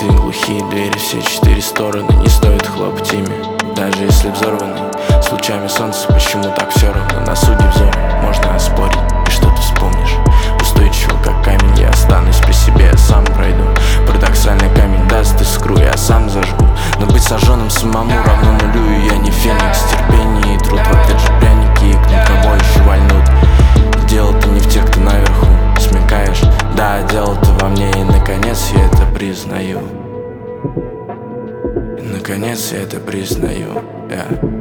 жизнь глухие двери, все четыре стороны, не стоит хлопать ими, даже если взорваны. С лучами солнца почему так все равно, на суде взор можно оспорить, и что ты вспомнишь? Устойчиво как камень я останусь при себе, я сам пройду. Парадоксальный камень даст искру, я сам зажгу. Но быть сожженным самому равно нулю, и я не феникс. Терпение и труд, в ответ же пряники и кнут, кого еще вольнут. Дело-то не в тех, кто наверху, смекаешь? Да, дело-то во мне, и наконец я это признаю. И наконец я это признаю,